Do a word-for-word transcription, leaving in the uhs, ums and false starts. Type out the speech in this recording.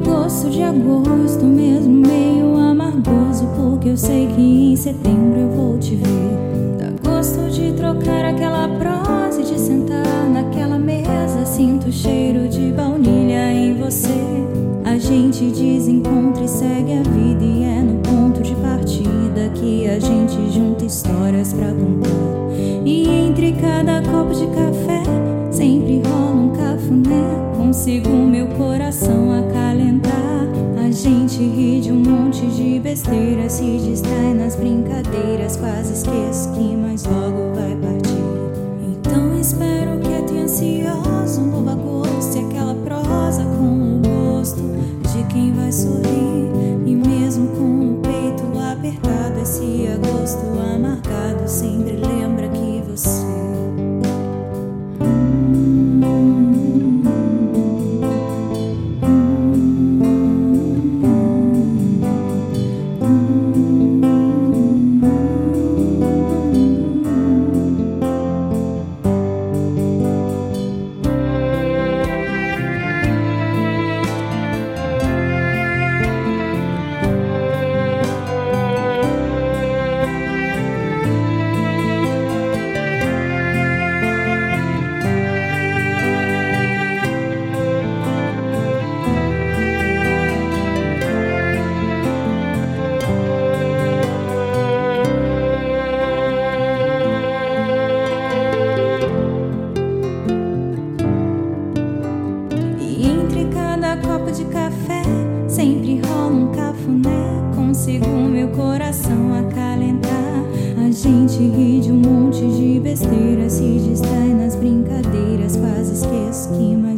Gosto de agosto, mesmo meio amargoso, porque eu sei que em setembro eu vou te ver. Dá gosto de trocar aquela prosa e de sentar naquela mesa. Sinto o cheiro de baunilha em você. A gente desencontra e segue a vida, e é no ponto de partida que a gente junta histórias pra contar. E entre cada copo de café sempre rola um cafuné. Consigo meu coração acalentar. A gente ri de um monte de besteira, se distrai nas brincadeiras, quase esqueço que mais logo vai partir. Então espero que até ansioso um novo agosto, e aquela prosa com o gosto de quem vai sorrir. E mesmo com o peito apertado, esse agosto amargado sempre lembra que você copo de café sempre rola um cafuné. Consigo meu coração acalentar. A gente ri de um monte de besteira, se distrai nas brincadeiras, quase esqueço que mais